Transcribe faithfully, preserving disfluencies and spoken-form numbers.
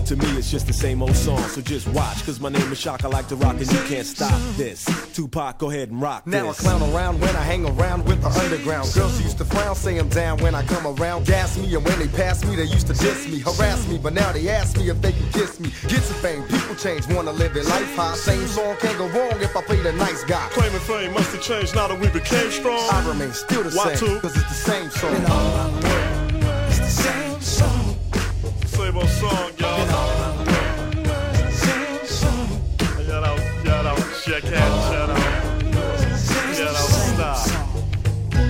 to me it's just the same old song. So just watch, cause my name is Shock, I like to rock and you can't stop this. Tupac, go ahead and rock now this. I clown around when I hang around with the underground. Girls used to frown, say I'm down when I come around. Gas me, and when they pass me, they used to diss me, harass me. But now they ask me if they can kiss me. Get some fame, people change, wanna live their life high. Same song can't go wrong if I play the nice guy. Claiming fame must have changed now that we became strong. I remain still the Why same, too? cause it's the same song. Been all around the world.